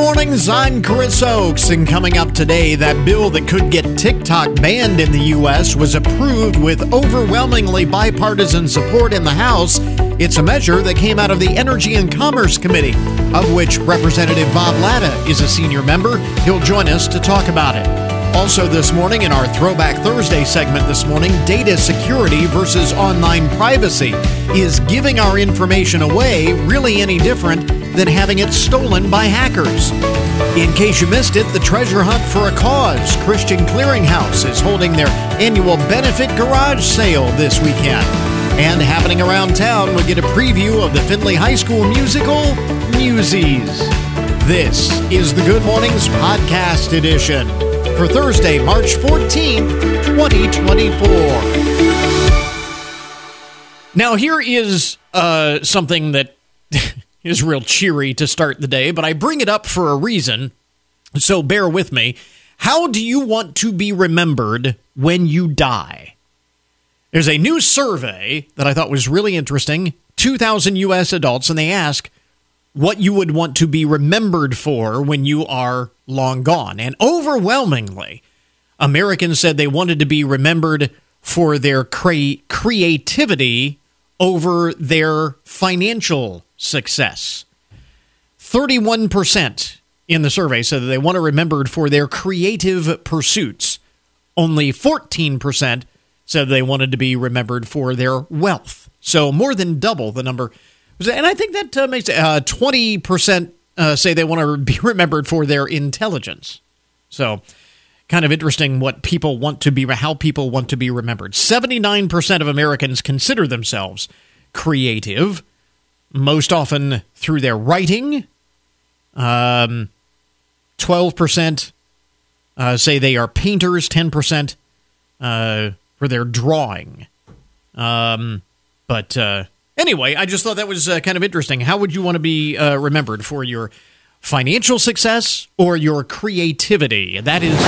mornings, I'm Chris Oakes, and coming up today, that bill that could get TikTok banned in the U.S. was approved with overwhelmingly bipartisan support in the House. It's a measure that came out of the Energy and Commerce Committee, of which Representative Bob Latta is a senior member. He'll join us to talk about it. Also this morning, in our Throwback Thursday segment this morning, data security versus online privacy. Is giving our information away really any different than having it stolen by hackers? In case you missed it, the Treasure Hunt for a Cause Christian Clearinghouse is holding their annual benefit garage sale this weekend. And happening around town, we'll get a preview of the Findlay High School musical, Newsies. This is the Good Mornings Podcast Edition for Thursday, March 14th, 2024. Now, here is something that is real cheery to start the day, but I bring it up for a reason, so bear with me. How do you want to be remembered when you die? There's a new survey that I thought was really interesting, 2,000 U.S. adults, and they ask what you would want to be remembered for when you are long gone. And overwhelmingly, Americans said they wanted to be remembered for their creativity over their financial success. 31% in the survey said that they want to be remembered for their creative pursuits. Only 14% said they wanted to be remembered for their wealth. So more than double the number. And I think that makes 20% say they want to be remembered for their intelligence. So kind of interesting what people want to be, how people want to be remembered. 79% of Americans consider themselves creative, most often through their writing. 12% say they are painters, 10% for their drawing. Anyway, I just thought that was kind of interesting. How would you want to be remembered, for your financial success or your creativity? That is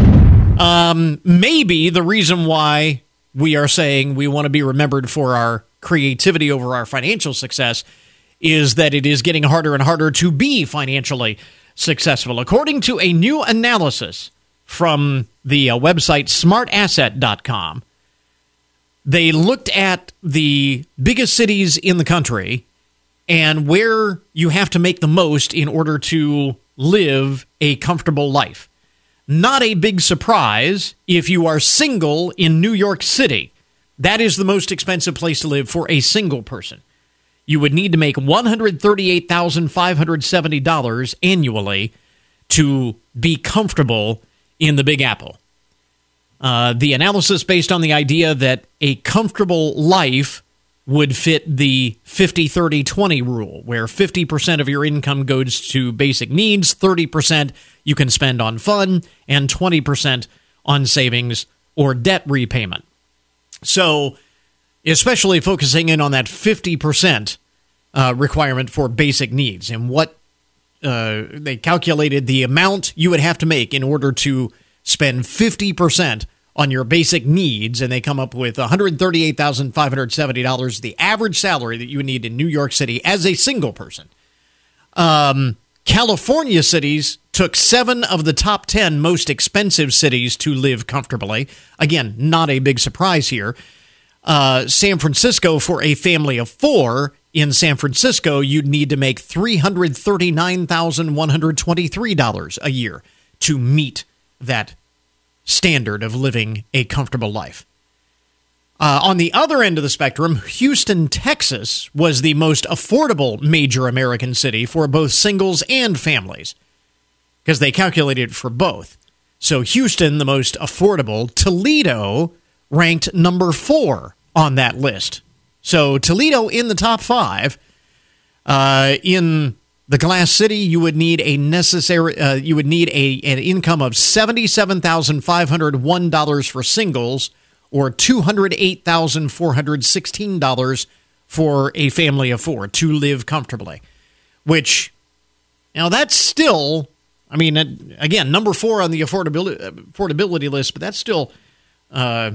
maybe the reason why we are saying we want to be remembered for our creativity over our financial success is that it is getting harder and harder to be financially successful. According to a new analysis from the website smartasset.com, they looked at the biggest cities in the country and where you have to make the most in order to live a comfortable life. Not a big surprise if you are single in New York City. That is the most expensive place to live for a single person. You would need to make $138,570 annually to be comfortable in the Big Apple. The analysis based on the idea that a comfortable life would fit the 50-30-20 rule, where 50% of your income goes to basic needs, 30% you can spend on fun, and 20% on savings or debt repayment. So, especially focusing in on that 50% requirement for basic needs, and what they calculated the amount you would have to make in order to spend 50% on your basic needs, and they come up with $138,570, the average salary that you would need in New York City as a single person. California cities took 7 of the top 10 most expensive cities to live comfortably. Again, not a big surprise here. San Francisco, for a family of 4, in San Francisco, you'd need to make $339,123 a year to meet that standard of living a comfortable life. On the other end of the spectrum, Houston, Texas was the most affordable major American city for both singles and families, because they calculated it for both. So Houston, the most affordable. Toledo ranked number 4 on that list. So Toledo in the top 5. In the Glass City, you would need an income of $77,501 for singles, or $208,416 for a family of 4 to live comfortably. Which, now that's still, I mean, again, number 4 on the affordability list, but that's still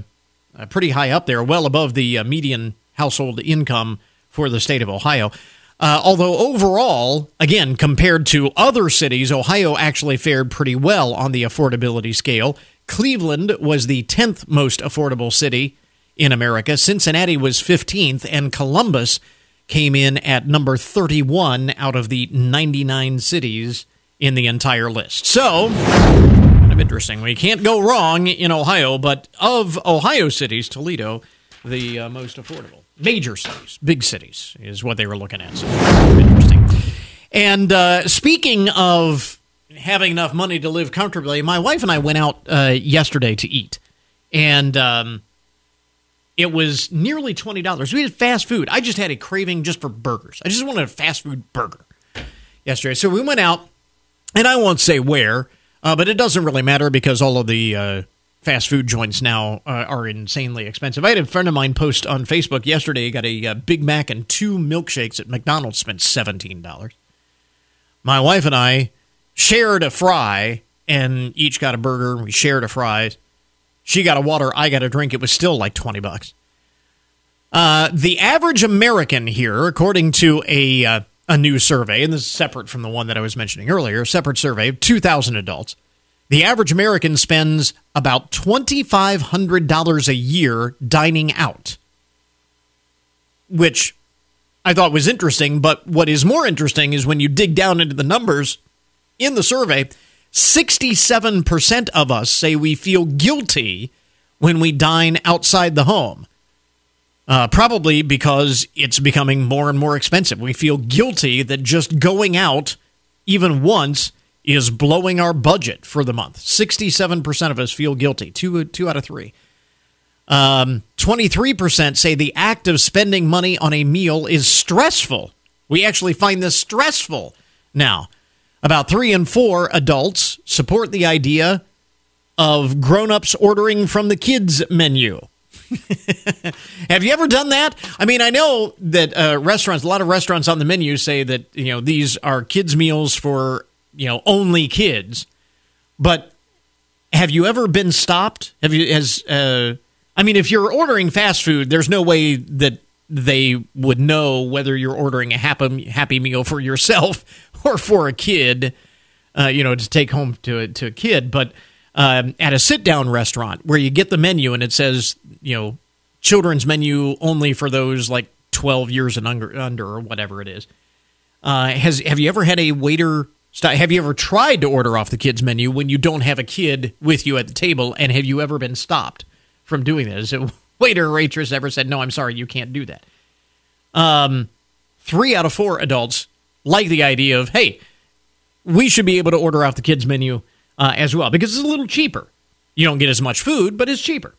pretty high up there, well above the median household income for the state of Ohio. Although overall, again, compared to other cities, Ohio actually fared pretty well on the affordability scale. Cleveland was the 10th most affordable city in America. Cincinnati was 15th, and Columbus came in at number 31 out of the 99 cities in the entire list. So, kind of interesting. We can't go wrong in Ohio, but of Ohio cities, Toledo, the most affordable. Major cities, big cities, is what they were looking at. So, interesting. And speaking of having enough money to live comfortably, my wife and I went out yesterday to eat. And it was nearly $20. We had fast food. I just had a craving just for burgers. I just wanted a fast food burger yesterday. So we went out, and I won't say where, but it doesn't really matter because all of the fast food joints now are insanely expensive. I had a friend of mine post on Facebook yesterday. He got a Big Mac and 2 milkshakes at McDonald's, spent $17. My wife and I shared a fry and each got a burger. We shared a fry. She got a water, I got a drink. It was still like $20. The average American here, according to a new survey, and this is separate from the one that I was mentioning earlier, a separate survey of 2,000 adults, the average American spends about $2,500 a year dining out, which I thought was interesting. But what is more interesting is when you dig down into the numbers in the survey, 67% of us say we feel guilty when we dine outside the home. Probably because it's becoming more and more expensive. We feel guilty that just going out even once is blowing our budget for the month. 67% of us feel guilty. Two out of three. 23% say the act of spending money on a meal is stressful. We actually find this stressful now. About 3 in 4 adults support the idea of grown-ups ordering from the kids' menu. Have you ever done that? I mean, I know that a lot of restaurants on the menu say that, these are kids' meals for, only kids. But have you ever been stopped? If you're ordering fast food, there's no way that they would know whether you're ordering a happy meal for yourself or for a kid, to take home to a kid. But at a sit-down restaurant where you get the menu and it says, children's menu only for those like 12 years and under or whatever it is. Have you ever had a waiter stop? Have you ever tried to order off the kids' menu when you don't have a kid with you at the table? And have you ever been stopped from doing that? Has a waiter or waitress ever said, no, I'm sorry, you can't do that? 3 out of 4 adults like the idea of, hey, we should be able to order off the kids' menu as well, because it's a little cheaper. You don't get as much food, but it's cheaper.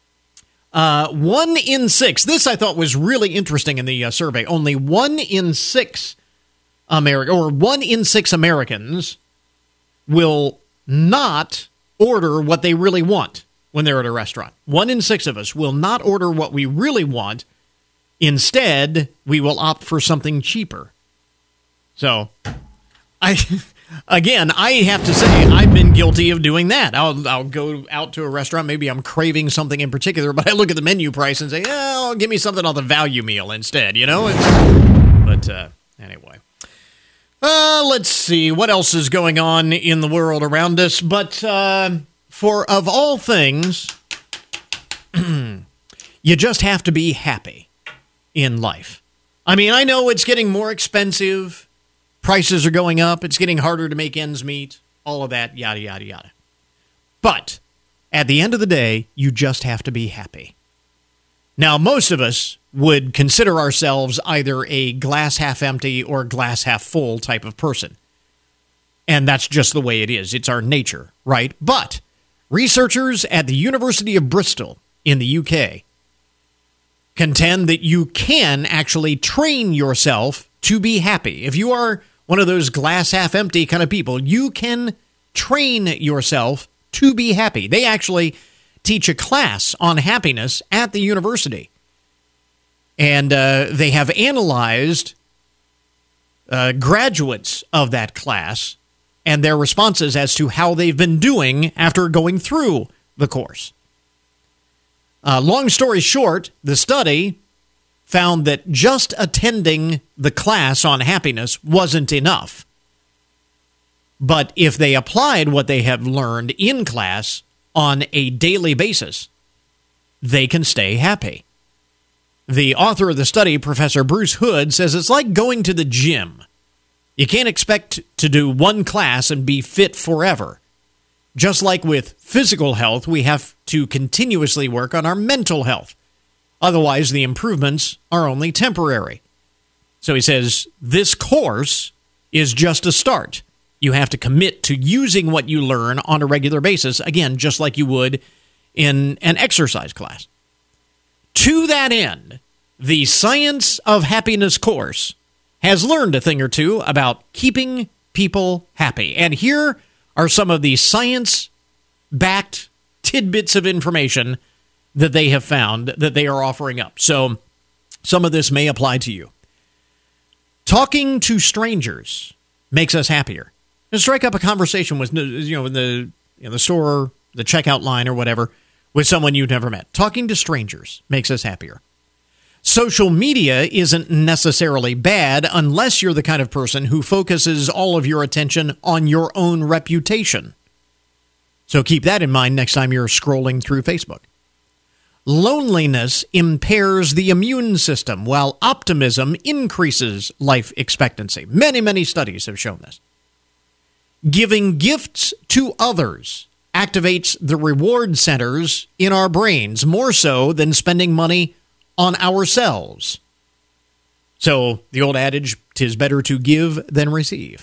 1 in 6, this I thought was really interesting in the survey, only 1 in 6 Americans will not order what they really want when they're at a restaurant. 1 in 6 of us will not order what we really want. Instead, we will opt for something cheaper. So, I have to say, I've been guilty of doing that. I'll go out to a restaurant, maybe I'm craving something in particular, but I look at the menu price and say, give me something on the value meal instead, Anyway. Let's see, what else is going on in the world around us? But for, of all things, you just have to be happy in life. I mean, I know it's getting more expensive. Prices are going up. It's getting harder to make ends meet. All of that, yada, yada, yada. But at the end of the day, you just have to be happy. Now, most of us would consider ourselves either a glass half empty or glass half full type of person. And that's just the way it is. It's our nature, right? But researchers at the University of Bristol in the UK contend that you can actually train yourself to be happy. If you are one of those glass half empty kind of people, you can train yourself to be happy. They actually teach a class on happiness at the university. And they have analyzed graduates of that class and their responses as to how they've been doing after going through the course. Long story short, the study found that just attending the class on happiness wasn't enough. But if they applied what they have learned in class on a daily basis, they can stay happy. The author of the study, Professor Bruce Hood, says it's like going to the gym. You can't expect to do one class and be fit forever. Just like with physical health, we have to continuously work on our mental health. Otherwise, the improvements are only temporary. So he says, this course is just a start. You have to commit to using what you learn on a regular basis, again, just like you would in an exercise class. To that end, the Science of Happiness course has learned a thing or two about keeping people happy. And here are some of the science-backed tidbits of information that they have found that they are offering up. So some of this may apply to you. Talking to strangers makes us happier. And strike up a conversation with, in the store, the checkout line or whatever, with someone you've never met. Talking to strangers makes us happier. Social media isn't necessarily bad unless you're the kind of person who focuses all of your attention on your own reputation. So keep that in mind next time you're scrolling through Facebook. Loneliness impairs the immune system, while optimism increases life expectancy. Many, many studies have shown this. Giving gifts to others activates the reward centers in our brains more so than spending money on ourselves. So the old adage, 'tis better to give than receive.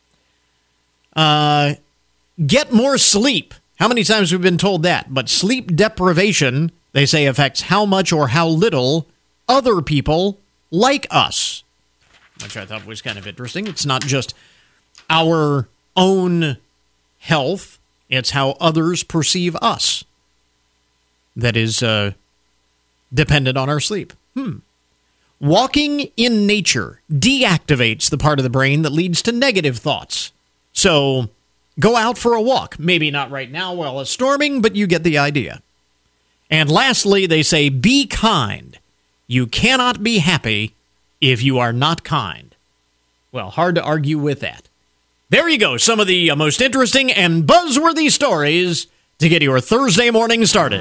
Get more sleep. How many times have we been told that? But sleep deprivation, they say, affects how much or how little other people like us, which I thought was kind of interesting. It's not just our own health, it's how others perceive us that is dependent on our sleep. Walking in nature deactivates the part of the brain that leads to negative thoughts. So go out for a walk. Maybe not right now while it's storming, but you get the idea. And lastly, they say, be kind. You cannot be happy if you are not kind. Well, hard to argue with that. There you go, some of the most interesting and buzzworthy stories to get your Thursday morning started.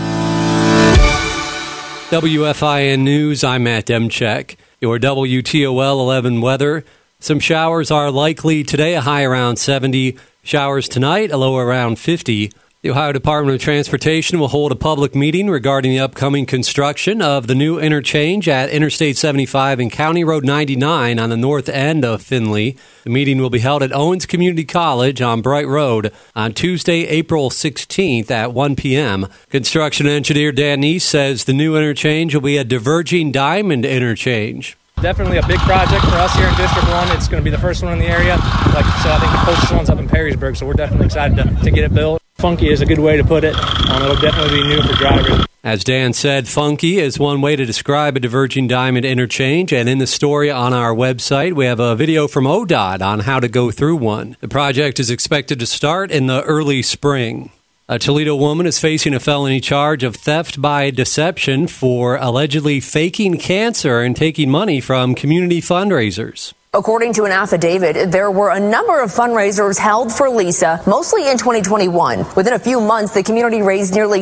WFIN News, I'm Matt Demchek. Your WTOL 11 weather. Some showers are likely today, a high around 70. Showers tonight, a low around 50. The Ohio Department of Transportation will hold a public meeting regarding the upcoming construction of the new interchange at Interstate 75 and County Road 99 on the north end of Findlay. The meeting will be held at Owens Community College on Bright Road on Tuesday, April 16th at 1 p.m. Construction engineer Dan Neese says the new interchange will be a diverging diamond interchange. Definitely a big project for us here in District 1. It's going to be the first one in the area. Like I said, I think the closest one's up in Perrysburg, so we're definitely excited to get it built. Funky is a good way to put it. It'll definitely be new for drivers. As Dan said, funky is one way to describe a diverging diamond interchange, and in the story on our website, we have a video from ODOT on how to go through one. The project is expected to start in the early spring. A Toledo woman is facing a felony charge of theft by deception for allegedly faking cancer and taking money from community fundraisers. According to an affidavit, there were a number of fundraisers held for Lisa, mostly in 2021. Within a few months, the community raised nearly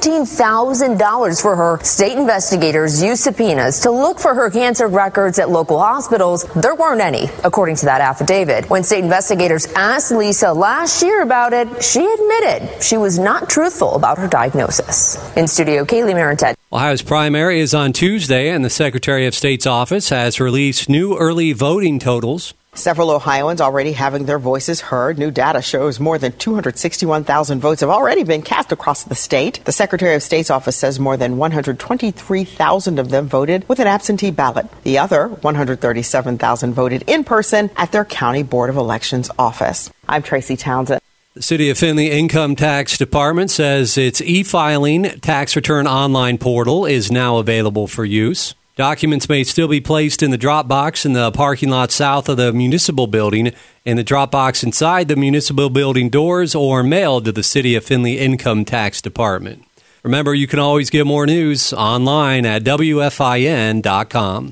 $17,000 for her. State investigators used subpoenas to look for her cancer records at local hospitals. There weren't any, according to that affidavit. When state investigators asked Lisa last year about it, she admitted she was not truthful about her diagnosis. In studio, Kaylee Marentet. Ohio's primary is on Tuesday, and the Secretary of State's office has released new early voting totals. Several Ohioans already having their voices heard. New data shows more than 261,000 votes have already been cast across the state. The Secretary of State's office says more than 123,000 of them voted with an absentee ballot. The other 137,000 voted in person at their County Board of Elections office. I'm Tracy Townsend. The City of Findlay Income Tax Department says its e-filing tax return online portal is now available for use. Documents may still be placed in the drop box in the parking lot south of the municipal building, in the drop box inside the municipal building doors, or mailed to the City of Findlay Income Tax Department. Remember, you can always get more news online at WFIN.com.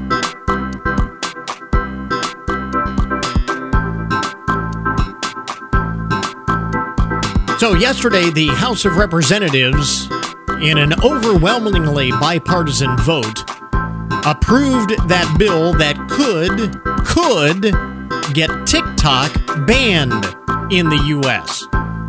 So yesterday, the House of Representatives, in an overwhelmingly bipartisan vote, approved that bill that could get TikTok banned in the U.S.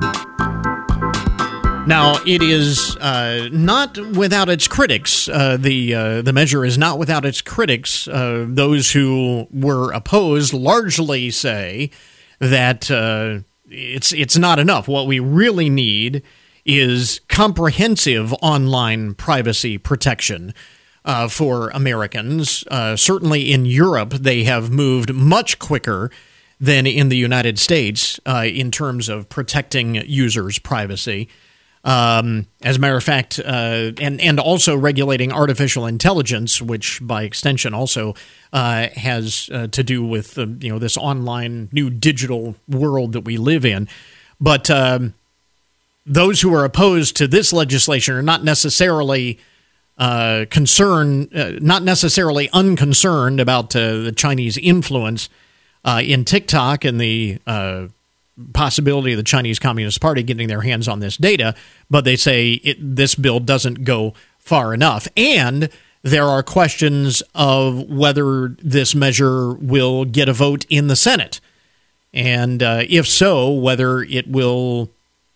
Now, it is not without its critics. The measure is not without its critics. Those who were opposed largely say that it's not enough. What we really need is comprehensive online privacy protection for Americans. Certainly in Europe, they have moved much quicker than in the United States in terms of protecting users' privacy. As a matter of fact, and also regulating artificial intelligence, which by extension also has to do with this online new digital world that we live in. But those who are opposed to this legislation are not necessarily not necessarily unconcerned about the Chinese influence in TikTok and the possibility of the Chinese Communist Party getting their hands on this data, but they say this bill doesn't go far enough. And there are questions of whether this measure will get a vote in the Senate. And if so, whether it will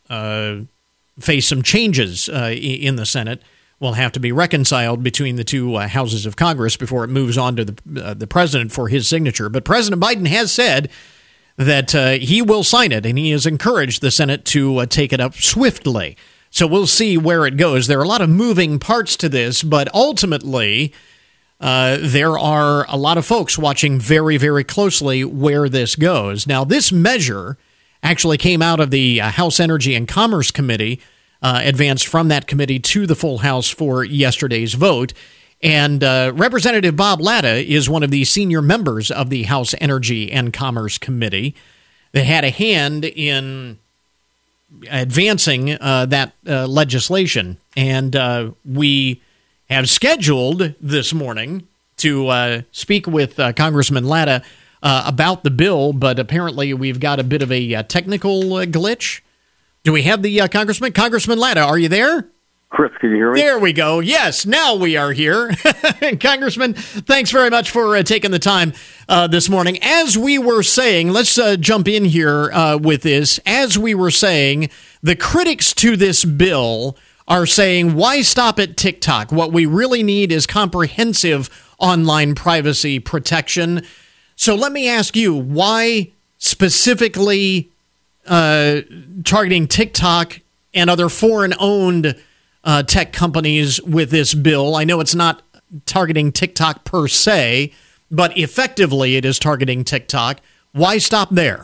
face some changes in the Senate will have to be reconciled between the two houses of Congress before it moves on to the president for his signature. But President Biden has said that he will sign it, and he has encouraged the Senate to take it up swiftly. So we'll see where it goes. There are a lot of moving parts to this, but ultimately there are a lot of folks watching very, very closely where this goes. Now, this measure actually came out of the House Energy and Commerce Committee, advanced from that committee to the full House for yesterday's vote. And Representative Bob Latta is one of the senior members of the House Energy and Commerce Committee that had a hand in advancing that legislation. And we have scheduled this morning to speak with Congressman Latta about the bill, but apparently we've got a bit of a technical glitch. Do we have the Congressman? Congressman Latta, are you there? Chris, can you hear me? There we go. Yes, now we are here. Congressman, thanks very much for taking the time this morning. As we were saying, let's jump in here with this. As we were saying, the critics to this bill are saying, why stop at TikTok? What we really need is comprehensive online privacy protection. So let me ask you, why specifically targeting TikTok and other foreign-owned tech companies with this bill? I know it's not targeting TikTok per se, but effectively it is targeting TikTok. Why stop there?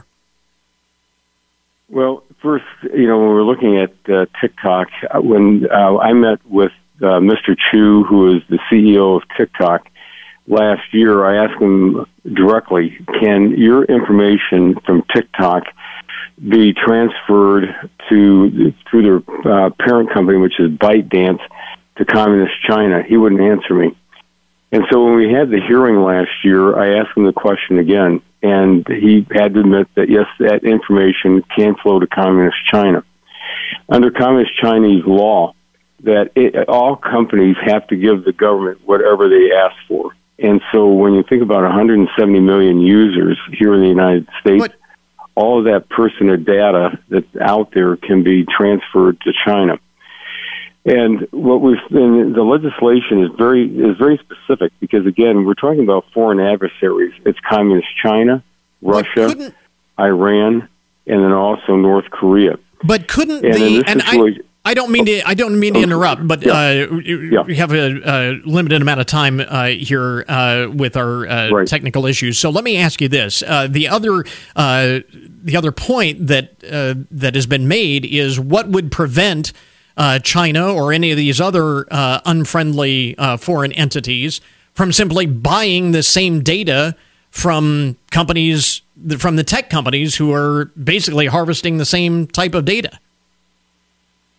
Well, first, when we're looking at TikTok, when I met with Mr. Chu, who is the CEO of TikTok, last year, I asked him directly, can your information from TikTok be transferred through their parent company, which is ByteDance, to Communist China? He wouldn't answer me. And so when we had the hearing last year, I asked him the question again, and he had to admit that, yes, that information can flow to Communist China. Under Communist Chinese law, that all companies have to give the government whatever they ask for. And so when you think about 170 million users here in the United States, all of that personal data that's out there can be transferred to China. And the legislation is very specific because, again, we're talking about foreign adversaries. It's Communist China, Russia, Iran, and then also North Korea. But couldn't I don't mean to interrupt, but we have a limited amount of time here with our technical issues. So let me ask you this: the other point that has been made is what would prevent China or any of these other unfriendly foreign entities from simply buying the same data from companies, from the tech companies who are basically harvesting the same type of data?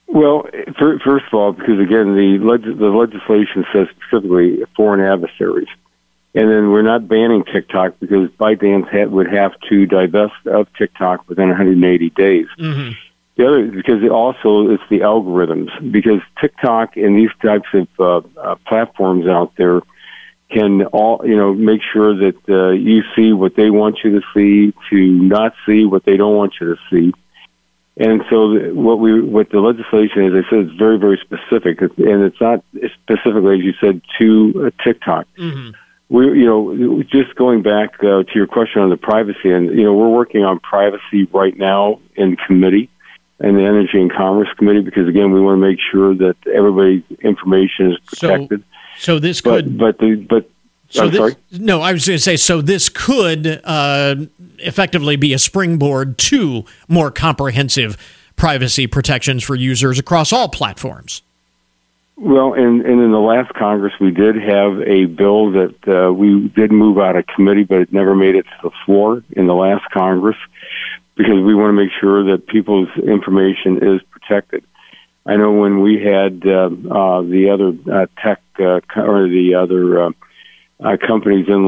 Well, first of all, because again, the legislation says specifically foreign adversaries. And then we're not banning TikTok because ByteDance would have to divest of TikTok within 180 days. Mm-hmm. The other, because it's the algorithms, because TikTok and these types of platforms out there can all, make sure that you see what they want you to see, to not see what they don't want you to see. And so what the legislation is, I said, it's very, very specific, and it's not specifically, as you said, to TikTok. Mm-hmm. We, just going back to your question on the privacy, and we're working on privacy right now in committee, in the Energy and Commerce Committee, because again, we want to make sure that everybody's information is protected. So this could, sorry. No, I was going to say, so this could effectively be a springboard to more comprehensive privacy protections for users across all platforms. Well, and in the last Congress, we did have a bill that we did move out of committee, but it never made it to the floor in the last Congress because we want to make sure that people's information is protected. I know when we had the other tech or the other companies in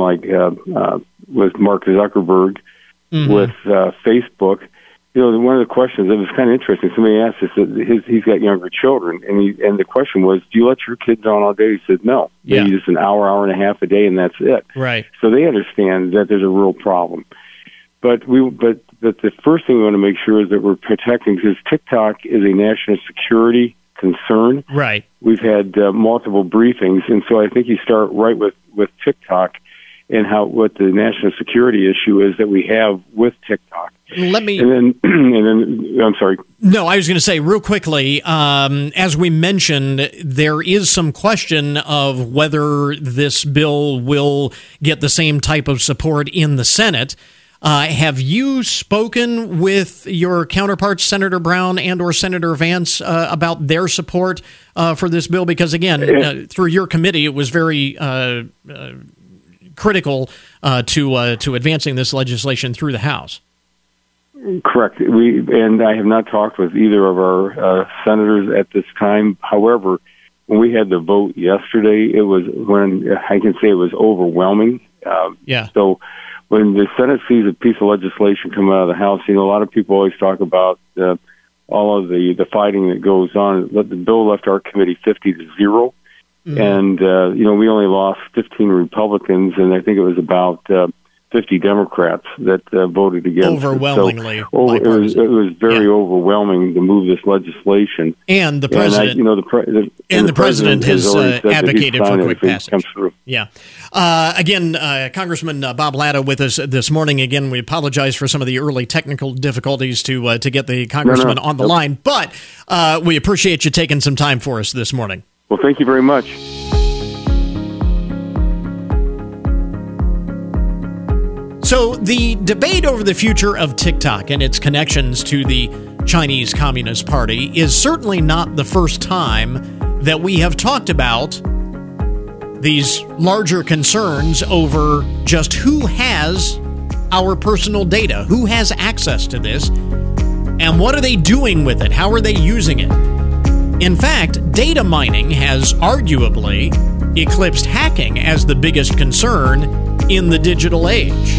with Mark Zuckerberg, mm-hmm. with Facebook. One of the questions that was kind of interesting. Somebody asked us that he's got younger children, and the question was, "Do you let your kids on all day?" He said, "No, maybe just an hour and a half a day, and that's it." Right. So they understand that there's a real problem. But the first thing we want to make sure is that we're protecting, because TikTok is a national security concern. Right. We've had multiple briefings, and so I think you start right with TikTok and what the national security issue is that we have with TikTok. And then I'm sorry. No, I was going to say real quickly, as we mentioned, there is some question of whether this bill will get the same type of support in the Senate. Have you spoken with your counterparts, Senator Brown and or Senator Vance, about their support for this bill? Because again, through your committee, it was very critical to advancing this legislation through the House. Correct. And I have not talked with either of our senators at this time. However, when we had the vote yesterday, it was overwhelming. So when the Senate sees a piece of legislation come out of the House, a lot of people always talk about all of the fighting that goes on. The bill left our committee 50-0. Mm-hmm. And, we only lost 15 Republicans, and I think it was about 50 Democrats that voted against overwhelmingly. It was very overwhelming to move this legislation. And the president, the president has advocated for quick passage. Comes through. Yeah. Again, Congressman Bob Latta with us this morning. Again, we apologize for some of the early technical difficulties to get the congressman on the line, but we appreciate you taking some time for us this morning. Well, thank you very much. So the debate over the future of TikTok and its connections to the Chinese Communist Party is certainly not the first time that we have talked about these larger concerns over just who has our personal data, who has access to this, and what are they doing with it? How are they using it? In fact, data mining has arguably eclipsed hacking as the biggest concern in the digital age.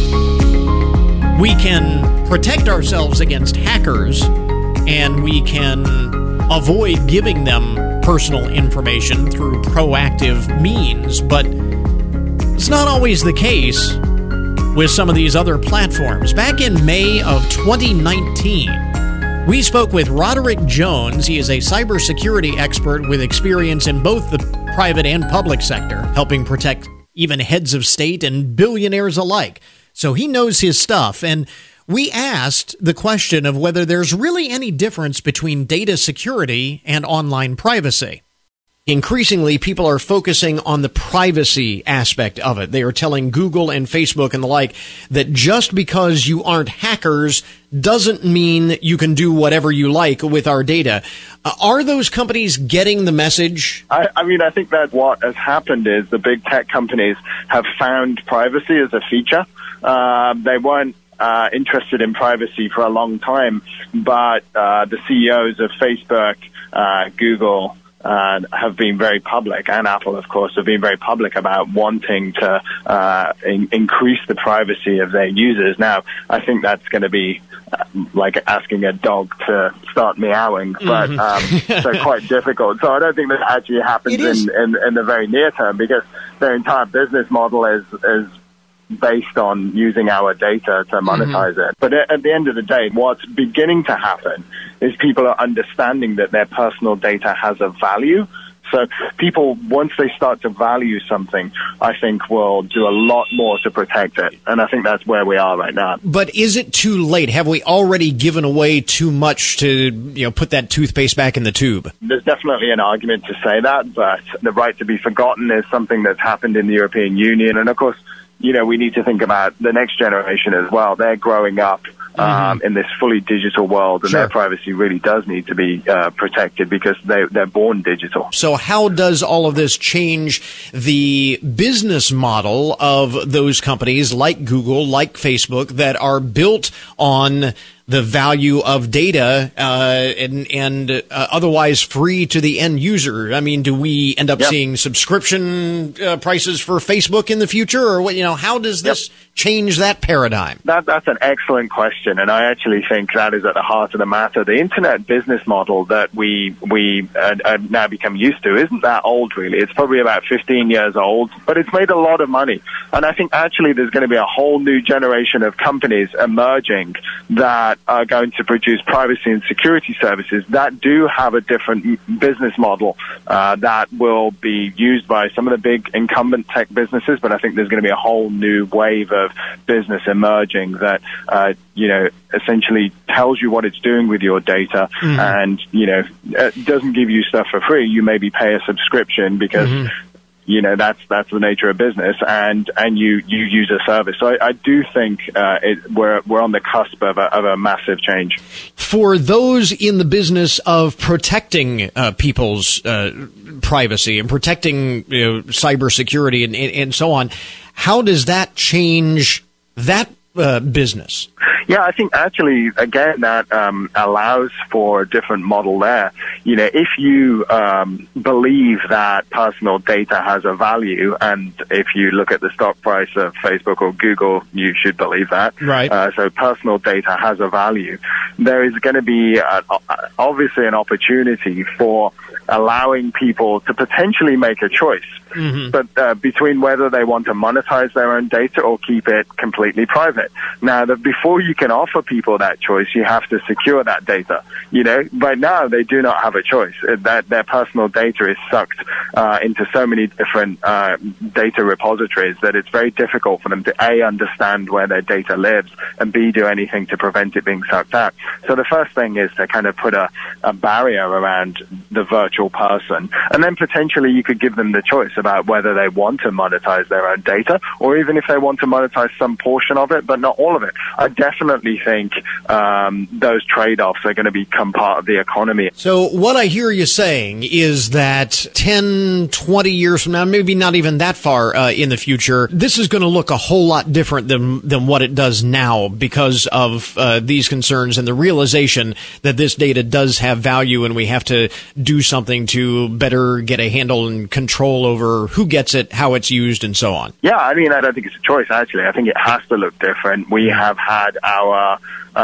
We can protect ourselves against hackers, and we can avoid giving them personal information through proactive means, but it's not always the case with some of these other platforms. Back in May of 2019, we spoke with Roderick Jones. He is a cybersecurity expert with experience in both the private and public sector, helping protect even heads of state and billionaires alike. So he knows his stuff. And we asked the question of whether there's really any difference between data security and online privacy. Increasingly, people are focusing on the privacy aspect of it. They are telling Google and Facebook and the like that just because you aren't hackers doesn't mean you can do whatever you like with our data. Are those companies getting the message? I think that what has happened is the big tech companies have found privacy as a feature. They weren't interested in privacy for a long time, but the CEOs of Facebook, Google, have been very public, and Apple, of course, have been very public about wanting to increase the privacy of their users. Now, I think that's going to be like asking a dog to start meowing, but so quite difficult. So I don't think that actually happens in the very near term, because their entire business model is based on using our data to monetize it. But at the end of the day, what's beginning to happen is people are understanding that their personal data has a value. So people, once they start to value something, I think will do a lot more to protect it. And I think that's where we are right now. But is it too late? Have we already given away too much to, put that toothpaste back in the tube? There's definitely an argument to say that, but the right to be forgotten is something that's happened in the European Union. And of course, we need to think about the next generation as well. They're growing up in this fully digital world, and their privacy really does need to be protected because they're born digital. So how does all of this change the business model of those companies like Google, like Facebook, that are built on the value of data and otherwise free to the end user? I mean, do we end up seeing subscription prices for Facebook in the future, or what? How does this change that paradigm? That's an excellent question, and I actually think that is at the heart of the matter. The internet business model that we now become used to isn't that old, really. It's probably about 15 years old, but it's made a lot of money. And I think actually there's going to be a whole new generation of companies emerging that are going to produce privacy and security services that do have a different business model that will be used by some of the big incumbent tech businesses. But I think there's going to be a whole new wave of business emerging that, essentially tells you what it's doing with your data and, doesn't give you stuff for free. You maybe pay a subscription because that's the nature of business, and you use a service. So I do think we're on the cusp of a massive change. For those in the business of protecting people's privacy and protecting cybersecurity and so on, how does that change that business? Yeah, I think actually, again, that allows for a different model there. If you believe that personal data has a value, and if you look at the stock price of Facebook or Google, you should believe that. Right. So personal data has a value. There is going to be obviously an opportunity for allowing people to potentially make a choice. But between whether they want to monetize their own data or keep it completely private. Now, before you can offer people that choice, you have to secure that data. Right now they do not have a choice. That their personal data is sucked into so many different data repositories that it's very difficult for them to A, understand where their data lives, and B, do anything to prevent it being sucked out. So the first thing is to kind of put a barrier around the virtual person, and then potentially you could give them the choice about whether they want to monetize their own data, or even if they want to monetize some portion of it, but not all of it. I definitely think those trade-offs are going to become part of the economy. So what I hear you saying is that 10, 20 years from now, maybe not even that far in the future, this is going to look a whole lot different than what it does now because of these concerns and the realization that this data does have value, and we have to do something to better get a handle and control over who gets it, how it's used, and so on. Yeah, I mean, I don't think it's a choice, actually. I think it has to look different. We have had our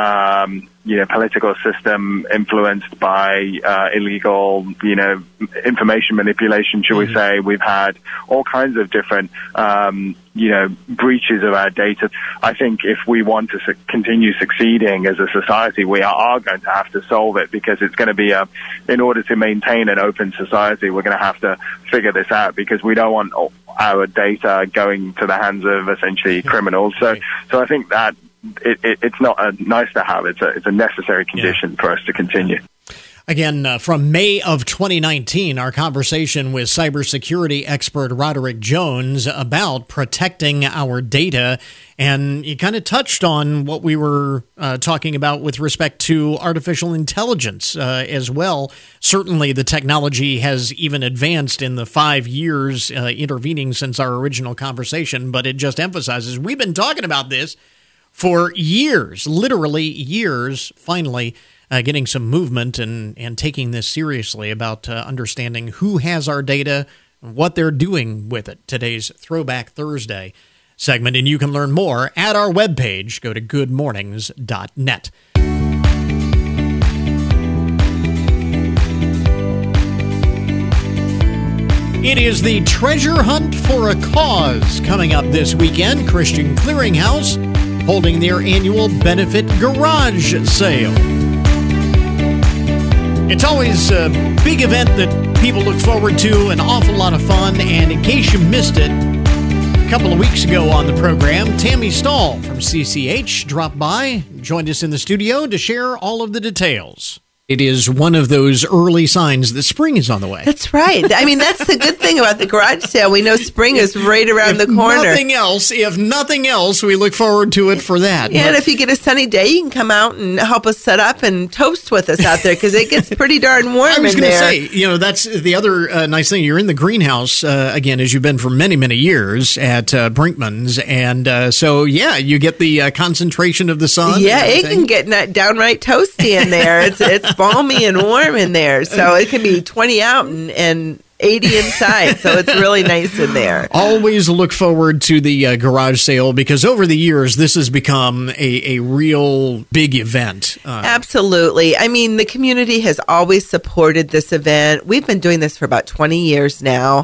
political system influenced by illegal, information manipulation, shall we say. We've had all kinds of different, breaches of our data. I think if we want to continue succeeding as a society, we are going to have to solve it, because it's going to be in order to maintain an open society, we're going to have to figure this out, because we don't want our data going to the hands of essentially criminals. So I think that it's not a nice to have. It's a necessary condition for us to continue. Again, from May of 2019, our conversation with cybersecurity expert Roderick Jones about protecting our data. And you kind of touched on what we were talking about with respect to artificial intelligence as well. Certainly, the technology has even advanced in the 5 years intervening since our original conversation, but it just emphasizes we've been talking about this for years, literally years, finally getting some movement and taking this seriously about understanding who has our data and what they're doing with it. Today's Throwback Thursday segment, and you can learn more at our webpage. Go to goodmornings.net. It is the Treasure Hunt for a Cause coming up this weekend. Christian Clearinghouse holding their annual benefit garage sale. It's always a big event that people look forward to, an awful lot of fun, and in case you missed it, a couple of weeks ago on the program, Tammy Stahl from CCH dropped by, joined us in the studio to share all of the details. It is one of those early signs that spring is on the way. That's right. I mean, that's the good thing about the garage sale. We know spring is right around the corner. If nothing else, we look forward to it for that. Yeah, and if you get a sunny day, you can come out and help us set up and toast with us out there because it gets pretty darn warm in there. I was going to say, that's the other nice thing. You're in the greenhouse, again, as you've been for many, many years at Brinkman's. And so, you get the concentration of the sun. Yeah, it can get downright toasty in there. It's balmy and warm in there, so it can be 20 out and 80 inside, so it's really nice in there. Always look forward to the garage sale because over the years, this has become a real big event. Absolutely. I mean, the community has always supported this event. We've been doing this for about 20 years now,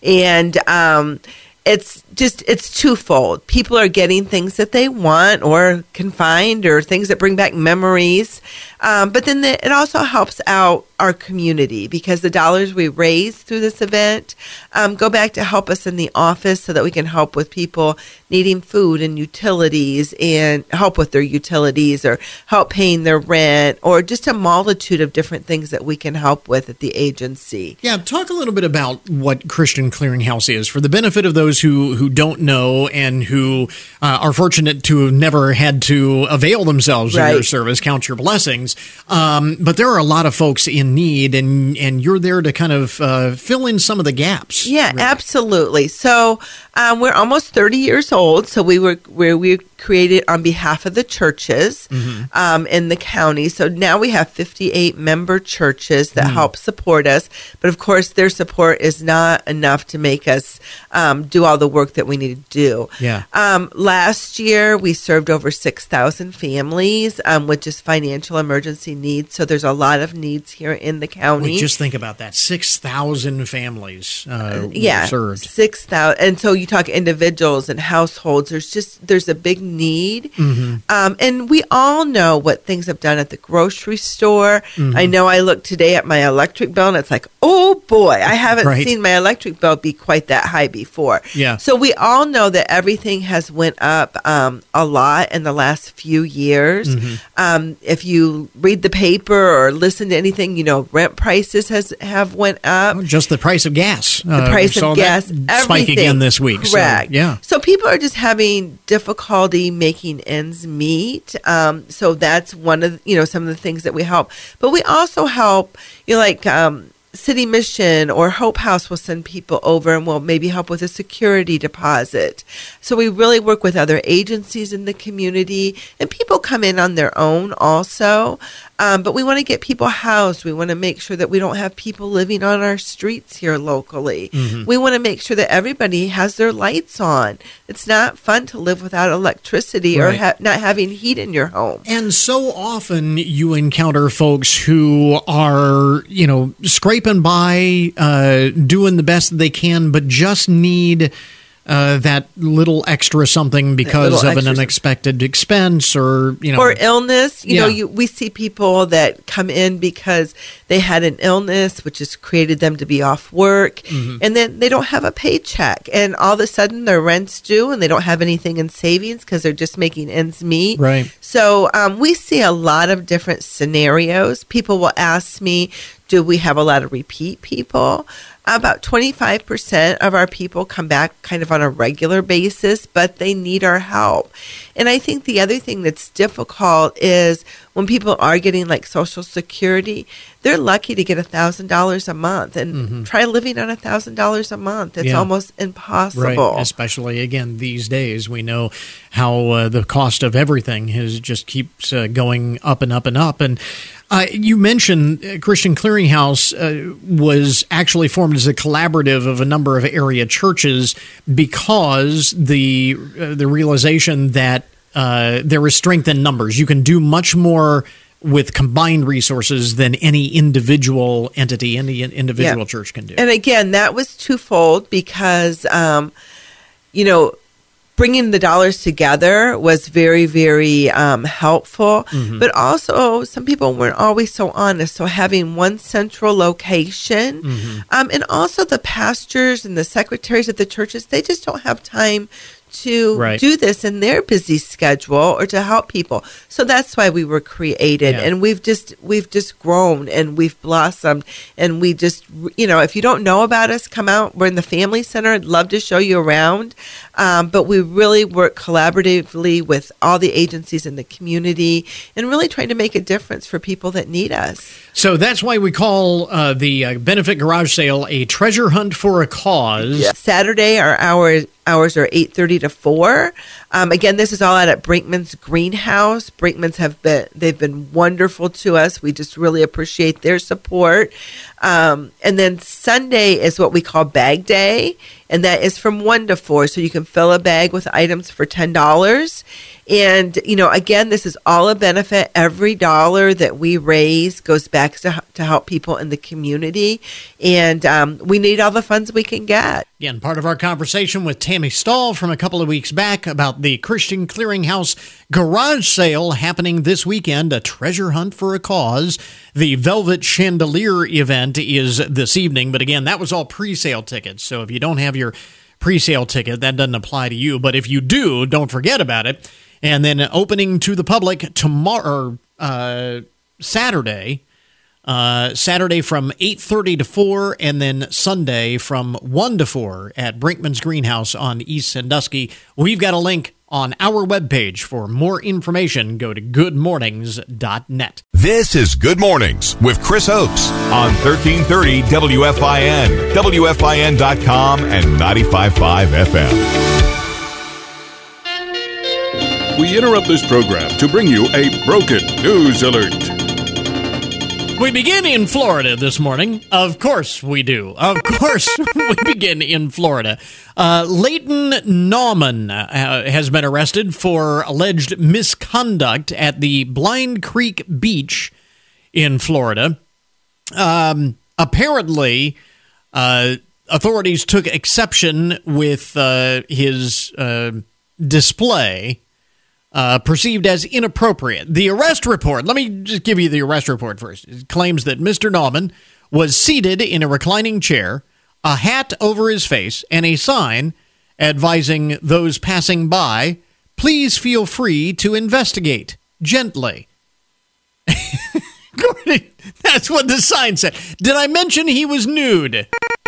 and it's twofold. People are getting things that they want or can find or things that bring back memories. But then it also helps out our community because the dollars we raise through this event go back to help us in the office so that we can help with people needing food and utilities and help with their utilities or help paying their rent or just a multitude of different things that we can help with at the agency. Yeah, talk a little bit about what Christian Clearinghouse is for the benefit of those who don't know and who are fortunate to have never had to avail themselves of your service. Count your blessings. But there are a lot of folks in need, and you're there to kind of fill in some of the gaps. Yeah, really. Absolutely. So we're almost 30 years old. So we created on behalf of the churches in the county. So now we have 58 member churches that help support us. But of course, their support is not enough to make us do all the work that we need to do. Yeah. Last year, we served over 6,000 families with just financial emergency needs. So there's a lot of needs here in the county. Just think about that. 6,000 families served. 6,000. And so you talk individuals and households. There's a big need. And we all know what things have done at the grocery store. I know I looked today at my electric bill and it's like, oh boy, I haven't seen my electric bill be quite that high before. Yeah. So we all know that everything has went up a lot in the last few years. If you read the paper or listen to anything, rent prices have went up. Just the price of gas. The price of gas, spike again this week. Correct. So, so people are just having difficulty making ends meet. So that's one of some of the things that we help. But we also help, City Mission or Hope House will send people over and will maybe help with a security deposit. So we really work with other agencies in the community, and people come in on their own also. But we want to get people housed. We want to make sure that we don't have people living on our streets here locally. We want to make sure that everybody has their lights on. It's not fun to live without electricity or not having heat in your home. And so often you encounter folks who are, scraping by, doing the best that they can, but just need that little extra something because of an unexpected expense or illness. We see people that come in because they had an illness, which has created them to be off work, and then they don't have a paycheck, and all of a sudden their rent's due, and they don't have anything in savings because they're just making ends meet. Right. So we see a lot of different scenarios. People will ask me, do we have a lot of repeat people? About 25% of our people come back kind of on a regular basis, but they need our help. And I think the other thing that's difficult is when people are getting like Social Security, they're lucky to get $1,000 a month, and try living on $1,000 a month. It's almost impossible. Right. Especially, again, these days, we know how the cost of everything just keeps going up and up and up. And you mentioned Christian Clearinghouse was actually formed as a collaborative of a number of area churches because the realization that there is strength in numbers. You can do much more with combined resources than any individual entity, any individual church can do. And again, that was twofold because, bringing the dollars together was very, very helpful. But also, some people weren't always so honest. So having one central location, and also the pastors and the secretaries of the churches, they just don't have time to do this in their busy schedule or to help people. So that's why we were created, and we've just grown and we've blossomed, and we just, if you don't know about us, come out. We're in the Family Center. I'd love to show you around. But we really work collaboratively with all the agencies in the community and really trying to make a difference for people that need us. So that's why we call the benefit garage sale a treasure hunt for a cause. Yeah. Saturday, our hours are 8:30 to 4. Again, this is all out at Brinkman's Greenhouse. Brinkman's they've been wonderful to us. We just really appreciate their support. And then Sunday is what we call Bag Day, and that is from 1 to 4. So you can fill a bag with items for $10. And, again, this is all a benefit. Every dollar that we raise goes back to help people in the community. And we need all the funds we can get. Again, part of our conversation with Tammy Stahl from a couple of weeks back about the Christian Clearinghouse garage sale happening this weekend, a treasure hunt for a cause. The Velvet Chandelier event is this evening. But again, that was all pre-sale tickets. So if you don't have your pre-sale ticket, that doesn't apply to you. But if you do, don't forget about it. And then opening to the public tomorrow, Saturday from 8:30 to 4, and then Sunday from 1 to 4 at Brinkman's Greenhouse on East Sandusky. We've got a link on our webpage. For more information, go to goodmornings.net. This is Good Mornings with Chris Oakes on 1330 WFIN, WFIN.com, and 95.5 FM. We interrupt this program to bring you a broken news alert. We begin in Florida this morning. Of course we do. Of course we begin in Florida. Leighton Nauman has been arrested for alleged misconduct at the Blind Creek Beach in Florida. Apparently, authorities took exception with his display, perceived as inappropriate. The arrest report, let me just give you the arrest report first. It claims that Mr. Nauman was seated in a reclining chair, a hat over his face, and a sign advising those passing by, please feel free to investigate gently. That's what the sign said. Did I mention he was nude?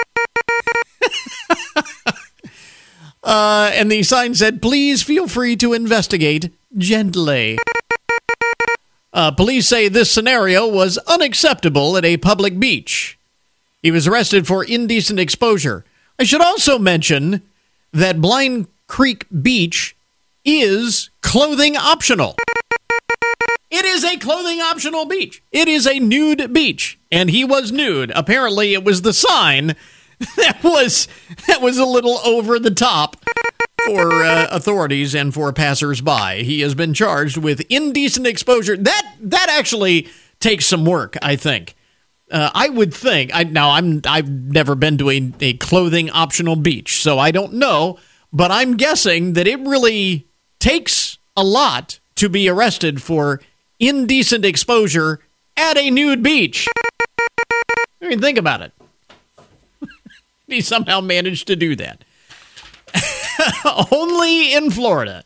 And the sign said, please feel free to investigate gently. Police say this scenario was unacceptable at a public beach. He was arrested for indecent exposure. I should also mention that Blind Creek Beach is clothing optional. It is a clothing optional beach. It is a nude beach, and he was nude. Apparently, it was the sign that was a little over the top for authorities and for passersby. He has been charged with indecent exposure. That actually takes some work, I think. I would think. I've never been to a clothing optional beach, so I don't know. But I'm guessing that it really takes a lot to be arrested for indecent exposure at a nude beach. I mean, think about it. He somehow managed to do that. Only in Florida.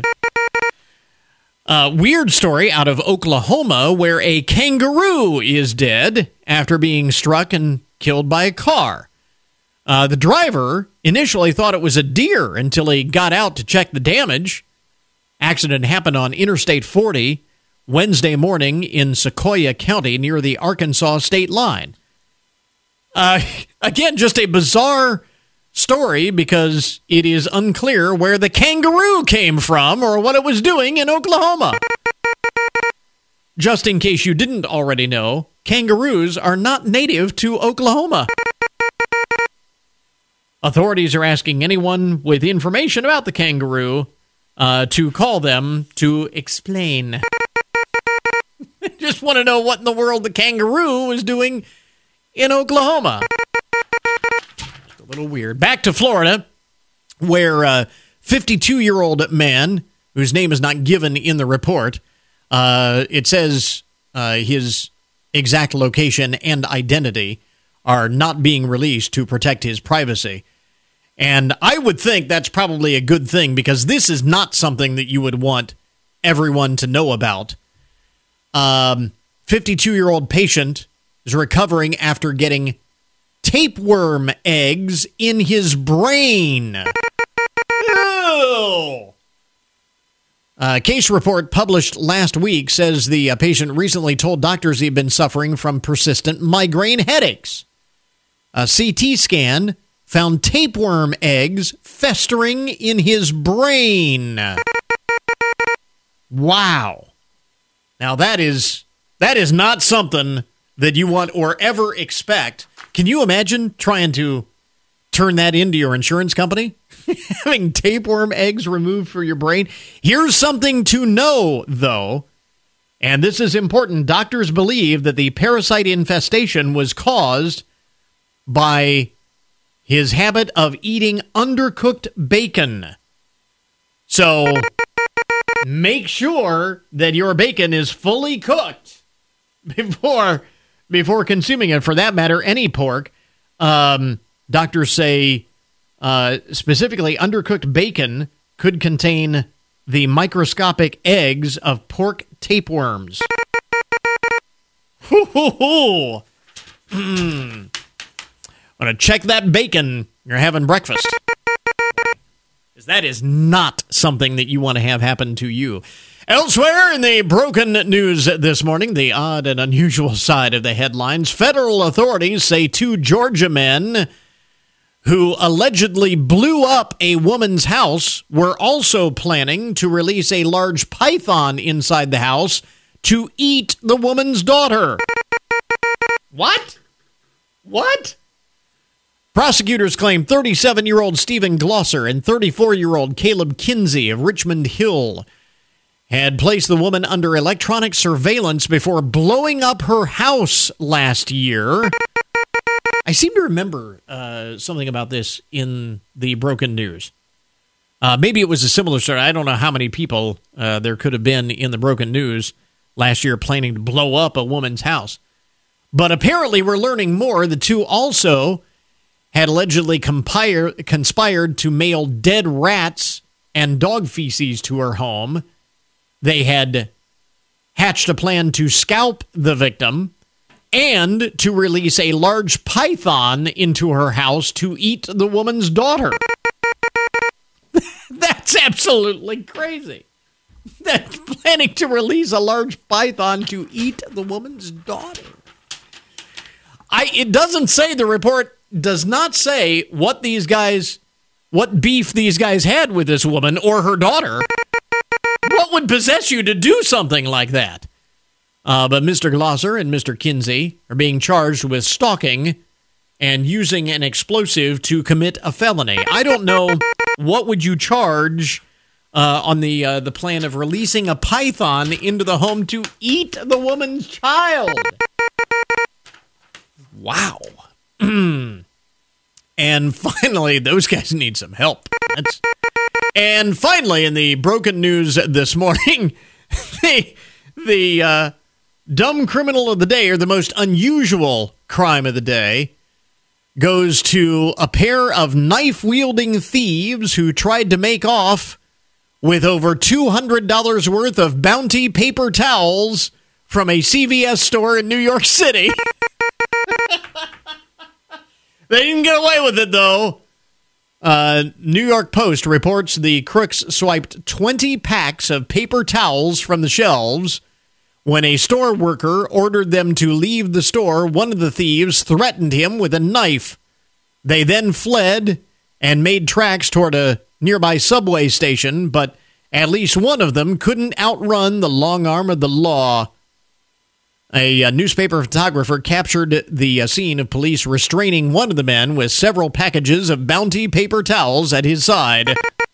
Weird story out of Oklahoma where a kangaroo is dead after being struck and killed by a car. The driver initially thought it was a deer until he got out to check the damage. Accident happened on Interstate 40 Wednesday morning in Sequoia County near the Arkansas state line. Again, just a bizarre story because it is unclear where the kangaroo came from or what it was doing in Oklahoma. Just in case you didn't already know, kangaroos are not native to Oklahoma. Authorities are asking anyone with information about the kangaroo to call them to explain. Just want to know what in the world the kangaroo is doing in Oklahoma. Just a little weird. Back to Florida, where a 52-year-old man, whose name is not given in the report, it says his exact location and identity are not being released to protect his privacy. And I would think that's probably a good thing because this is not something that you would want everyone to know about. 52-year-old patient is recovering after getting tapeworm eggs in his brain. Ew. A case report published last week says the patient recently told doctors he'd been suffering from persistent migraine headaches. A CT scan found tapeworm eggs festering in his brain. Wow. Now that is not something that you want or ever expect. Can you imagine trying to turn that into your insurance company? Having tapeworm eggs removed from your brain? Here's something to know, though, and this is important. Doctors believe that the parasite infestation was caused by his habit of eating undercooked bacon. So make sure that your bacon is fully cooked before consuming it. For that matter, any pork. Doctors say specifically undercooked bacon could contain the microscopic eggs of pork tapeworms. Hoo-hoo-hoo! I'm going to check that bacon you're having breakfast. Because that is not something that you want to have happen to you. Elsewhere in the broken news this morning, the odd and unusual side of the headlines, federal authorities say 2 Georgia men who allegedly blew up a woman's house were also planning to release a large python inside the house to eat the woman's daughter. What? What? Prosecutors claim 37-year-old Stephen Glosser and 34-year-old Caleb Kinsey of Richmond Hill had placed the woman under electronic surveillance before blowing up her house last year. I seem to remember something about this in the broken news. Maybe it was a similar story. I don't know how many people there could have been in the broken news last year planning to blow up a woman's house. But apparently we're learning more. The two also had allegedly conspired to mail dead rats and dog feces to her home. They had hatched a plan to scalp the victim and to release a large python into her house to eat the woman's daughter. That's absolutely crazy. They're planning to release a large python to eat the woman's daughter. It doesn't say, the report does not say what beef these guys had with this woman or her daughter. What would possess you to do something like that? But Mr. Glosser and Mr. Kinsey are being charged with stalking and using an explosive to commit a felony. I don't know, what would you charge on the plan of releasing a python into the home to eat the woman's child? Wow. And finally, those guys need some help. And finally, in the broken news this morning, the dumb criminal of the day, or the most unusual crime of the day, goes to a pair of knife-wielding thieves who tried to make off with over $200 worth of Bounty paper towels from a CVS store in New York City. They didn't get away with it, though. New York Post reports the crooks swiped 20 packs of paper towels from the shelves. When a store worker ordered them to leave the store, one of the thieves threatened him with a knife. They then fled and made tracks toward a nearby subway station, but at least one of them couldn't outrun the long arm of the law. A newspaper photographer captured the scene of police restraining one of the men with several packages of Bounty paper towels at his side.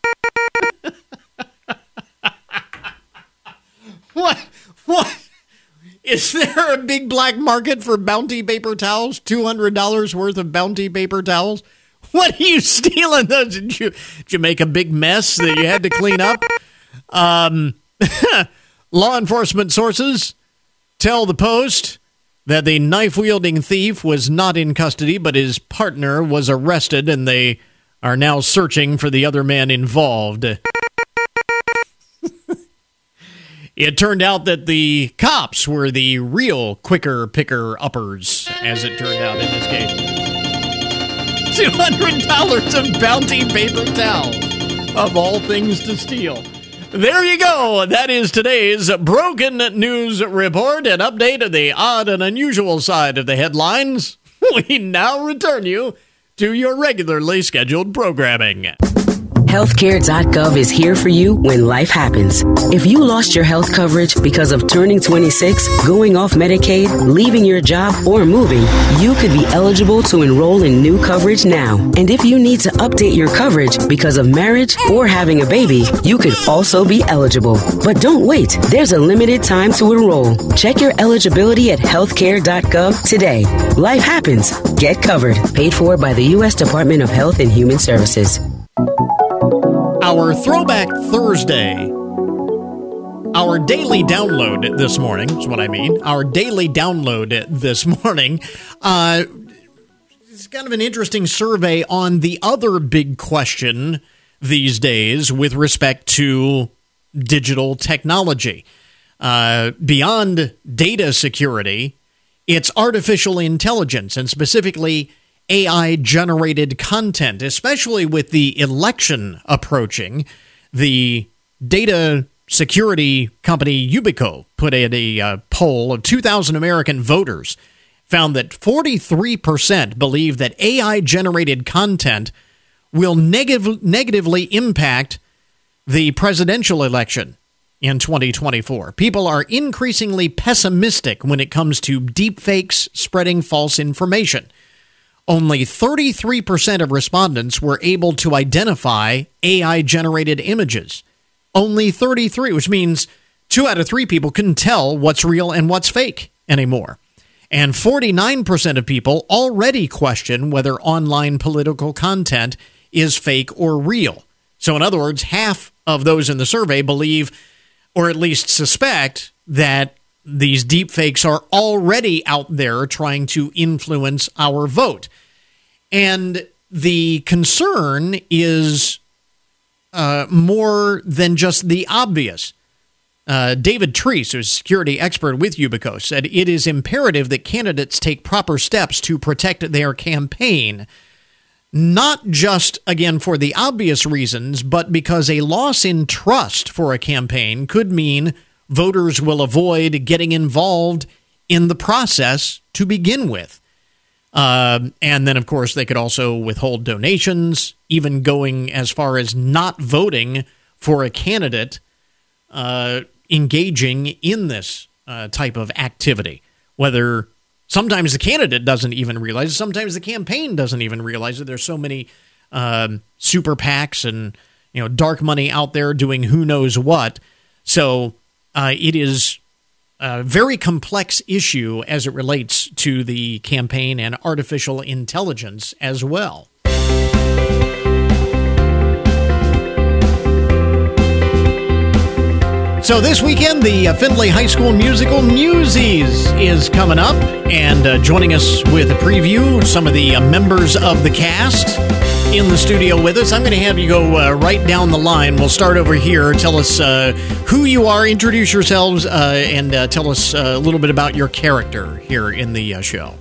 What? Is there a big black market for Bounty paper towels? $200 worth of Bounty paper towels? What are you stealing those? Did you make a big mess that you had to clean up? Law enforcement sources tell the Post that the knife-wielding thief was not in custody, but his partner was arrested, and they are now searching for the other man involved. It turned out that the cops were the real quicker picker-uppers, as it turned out in this case. $200 of Bounty paper towels, of all things to steal. There you go. That is today's Broken News Report, an update of the odd and unusual side of the headlines. We now return you to your regularly scheduled programming. Healthcare.gov is here for you when life happens. If you lost your health coverage because of turning 26, going off Medicaid, leaving your job, or moving, you could be eligible to enroll in new coverage now. And if you need to update your coverage because of marriage or having a baby, you could also be eligible. But don't wait. There's a limited time to enroll. Check your eligibility at healthcare.gov today. Life happens. Get covered. Paid for by the U.S. Department of Health and Human Services. Our Throwback Thursday, our daily download this morning, is what I mean. Our daily download this morning. It's kind of an interesting survey on the other big question these days with respect to digital technology. Beyond data security, it's artificial intelligence, and specifically AI-generated content, especially with the election approaching. The data security company Yubico put out a poll of 2,000 American voters, found that 43% believe that AI-generated content will negatively impact the presidential election in 2024. People are increasingly pessimistic when it comes to deepfakes spreading false information. Only 33% of respondents were able to identify AI-generated images. Only 33, which means 2 out of 3 people couldn't tell what's real and what's fake anymore. And 49% of people already question whether online political content is fake or real. So in other words, half of those in the survey believe, or at least suspect, that these deepfakes are already out there trying to influence our vote. And the concern is more than just the obvious. David Treese, who's a security expert with Yubico, said it is imperative that candidates take proper steps to protect their campaign, not just, again, for the obvious reasons, but because a loss in trust for a campaign could mean voters will avoid getting involved in the process to begin with. And then, of course, they could also withhold donations, even going as far as not voting for a candidate engaging in this type of activity. Whether sometimes the candidate doesn't even realize it, sometimes the campaign doesn't even realize it. There's so many super PACs and dark money out there doing who knows what. So it is a very complex issue as it relates to the campaign and artificial intelligence as well. So this weekend, the Findlay High School musical Newsies is coming up, and joining us with a preview, some of the members of the cast in the studio with us. I'm going to have you go right down the line. We'll start over here. Tell us who you are, introduce yourselves, and tell us a little bit about your character here in the show.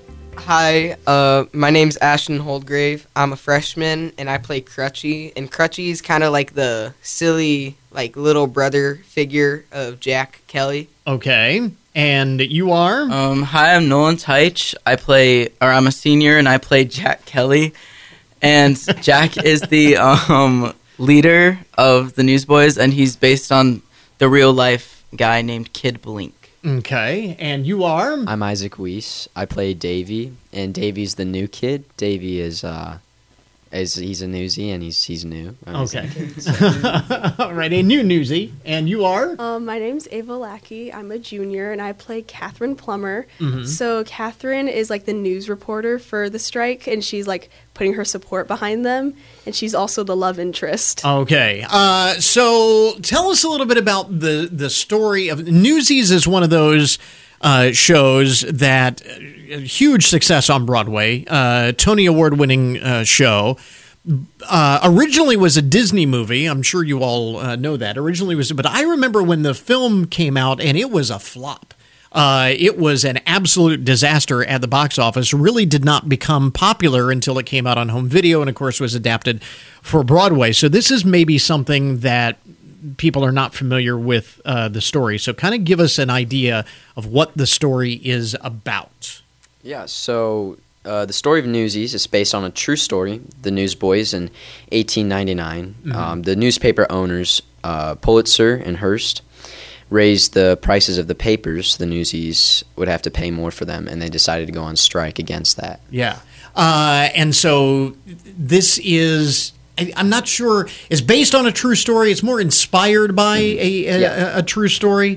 Hi, my name's Ashton Holdgrave. I'm a freshman, and I play Crutchy. And Crutchy is kind of like the silly, like, little brother figure of Jack Kelly. Okay. And you are? Hi, I'm Nolan Teich. I'm a senior, and I play Jack Kelly. And Jack is the leader of the Newsboys, and he's based on the real-life guy named Kid Blink. Okay, and you are? I'm Isaac Weiss. I play Davey, and Davey's the new kid. Davey is he's a newsie, and he's new. Okay. All right, a new newsie. And you are? My name's Ava Lackey. I'm a junior, and I play Catherine Plummer. Mhm. So Catherine is like the news reporter for the strike, and she's like putting her support behind them, and she's also the love interest. Okay. So tell us a little bit about the story of Newsies. Is one of those shows that huge success on Broadway, Tony Award-winning show. Originally was a Disney movie. I'm sure you all know that. Originally was, but I remember when the film came out and it was a flop. It was an absolute disaster at the box office. Really did not become popular until it came out on home video and, of course, was adapted for Broadway. So this is maybe something that people are not familiar with the story. So kind of give us an idea of what the story is about. Yeah, so the story of Newsies is based on a true story, the Newsboys in 1899. Mm-hmm. The newspaper owners, Pulitzer and Hearst, raised the prices of the papers. The Newsies would have to pay more for them, and they decided to go on strike against that. Yeah. And so this is, I'm not sure, it's based on a true story. It's more inspired by a true story.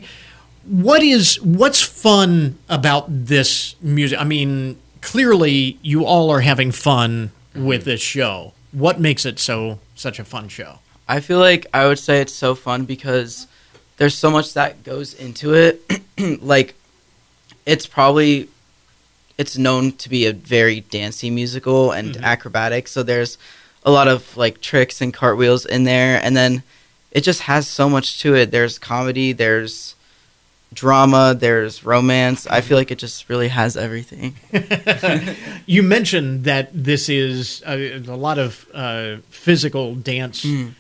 What's fun about this music? I mean, clearly you all are having fun with this show. What makes it such a fun show? I feel like I would say it's so fun because there's so much that goes into it. Like, it's known to be a very dancey musical and acrobatic, so there's a lot of, like, tricks and cartwheels in there, and then it just has so much to it. There's comedy, there's drama, there's romance. I feel like it just really has everything. You mentioned that this is a lot of physical dance.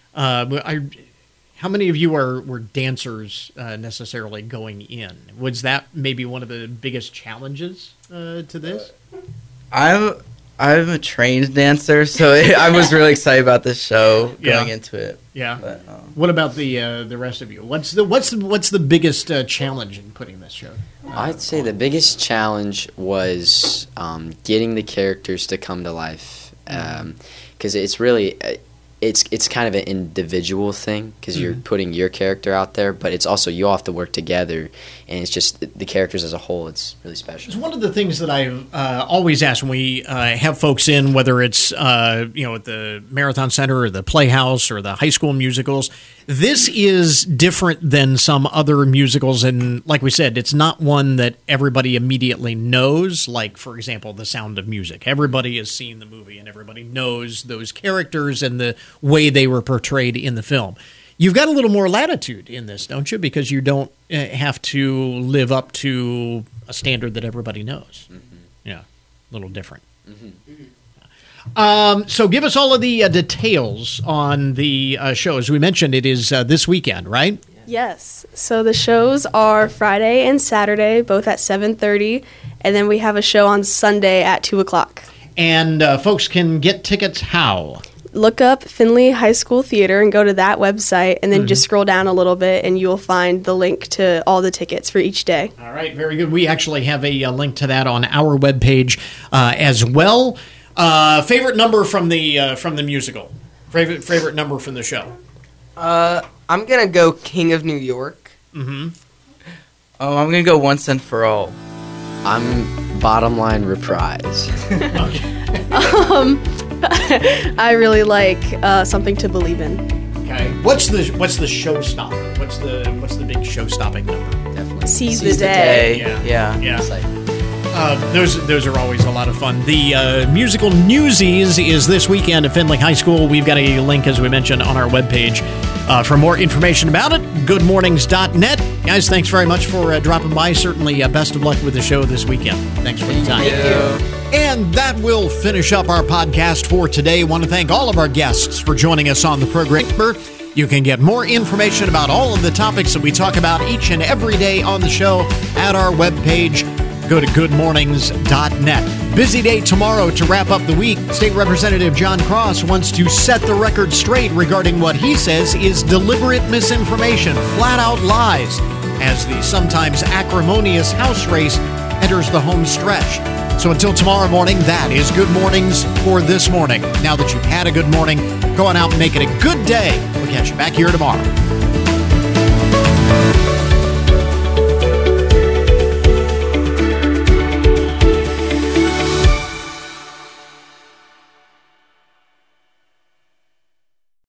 How many of you were dancers necessarily going in? Was that maybe one of the biggest challenges to this? I'm a trained dancer, so I was really excited about this show going into it. Yeah. But, what about the rest of you? What's the biggest challenge in putting this show? I'd say the biggest challenge was getting the characters to come to life, because it's really it's kind of an individual thing because you're putting your character out there, but it's also you all have to work together, and it's just the characters as a whole. It's really special. It's one of the things that I've always asked when we have folks in, whether it's at the Marathon Center or the Playhouse or the high school musicals. This is different than some other musicals, and like we said, it's not one that everybody immediately knows. Like, for example, The Sound of Music. Everybody has seen the movie, and everybody knows those characters and the way they were portrayed in the film. You've got a little more latitude in this, don't you? Because you don't have to live up to a standard that everybody knows. Mm-hmm. Yeah, a little different. Mm-hmm. So give us all of the details on the show. As we mentioned, it is this weekend, right? Yes. So the shows are Friday and Saturday, both at 7:30, and then we have a show on Sunday at 2 o'clock. And folks can get tickets how? Look up Findlay High School Theater and go to that website, and then just scroll down a little bit, and you'll find the link to all the tickets for each day. All right, very good. We actually have a link to that on our webpage as well. Favorite number from the musical? Favorite number from the show? I'm gonna go King of New York. Mm-hmm. Oh, I'm gonna go Once and For All. I'm Bottom Line Reprise. I really like Something to Believe In. Okay. What's the showstopper? What's the big show-stopping number? Definitely. Seize the Day. Yeah. Those are always a lot of fun. The musical Newsies is this weekend at Findlay High School. We've got a link, as we mentioned, on our webpage. For more information about it, goodmornings.net. Guys, thanks very much for dropping by. Certainly, best of luck with the show this weekend. Thanks for the time. Thank you. And that will finish up our podcast for today. Want to thank all of our guests for joining us on the program. You can get more information about all of the topics that we talk about each and every day on the show at our webpage. Go to goodmornings.net. Busy day tomorrow to wrap up the week. State Representative John Cross wants to set the record straight regarding what he says is deliberate misinformation, flat-out lies, as the sometimes acrimonious House race enters the home stretch. So until tomorrow morning, that is Good Mornings for this morning. Now that you've had a good morning, go on out and make it a good day. We'll catch you back here tomorrow.